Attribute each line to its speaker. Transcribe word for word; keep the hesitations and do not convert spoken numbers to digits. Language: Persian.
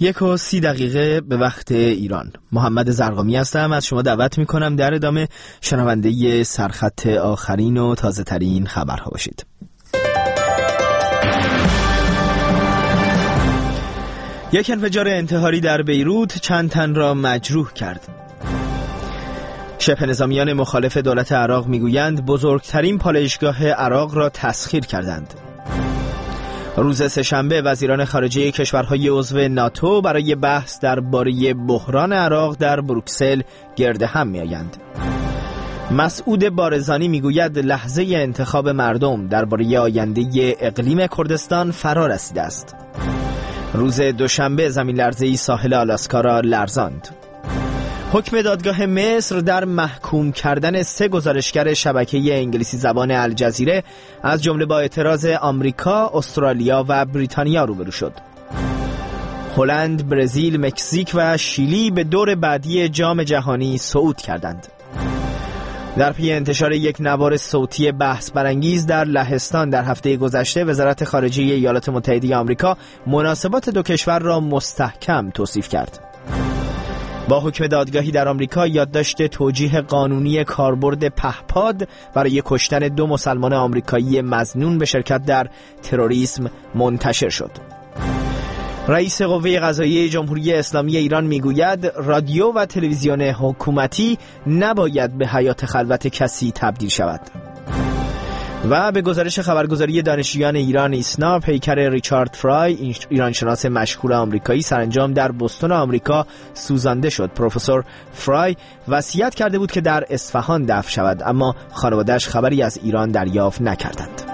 Speaker 1: یک و سی دقیقه به وقت ایران. محمد زرقامی هستم، از شما دعوت میکنم در ادامه شنونده سرخط آخرین و تازه ترین خبرها باشید. یک انفجار انتحاری در بیروت چند تن را مجروح کرد. شبه نظامیان مخالف دولت عراق میگویند بزرگترین پالایشگاه عراق را تسخیر کردند. روز سه‌شنبه وزیران خارجه کشورهای عضو ناتو برای بحث درباره بحران عراق در بروکسل گرد هم می‌آیند. مسعود بارزانی میگوید لحظه انتخاب مردم درباره آینده اقلیم کردستان فرا رسیده است. روز دوشنبه زمین لرزه‌ای ساحل آلاسکا را لرزاند. حکم دادگاه مصر در محکوم کردن سه گزارشگر شبکه انگلیسی زبان الجزیره از جمله با اعتراض آمریکا، استرالیا و بریتانیا روبرو شد. هلند، برزیل، مکزیک و شیلی به دور بعدی جام جهانی صعود کردند. در پی انتشار یک نوار صوتی بحث برانگیز در لهستان در هفته گذشته، وزارت خارجه ایالات متحده آمریکا مناسبات دو کشور را مستحکم توصیف کرد. با حکم دادگاهی در آمریکا یادداشت توجیه قانونی کاربرد پهپاد برای کشتن دو مسلمان آمریکایی مظنون به شرکت در تروریسم منتشر شد. رئیس قوه قضاییه جمهوری اسلامی ایران میگوید رادیو و تلویزیون حکومتی نباید به حیات خلوت کسی تبدیل شود. و به گزارش خبرگزاری دانشجویان ایران ایسنا، پیکر ریچارد فرای، ایرانشناس مشهور آمریکایی، سرانجام در بوستون آمریکا سوزانده شد. پروفسور فرای وصیت کرده بود که در اصفهان دفن شود، اما خانواده‌اش خبری از ایران دریافت نکردند.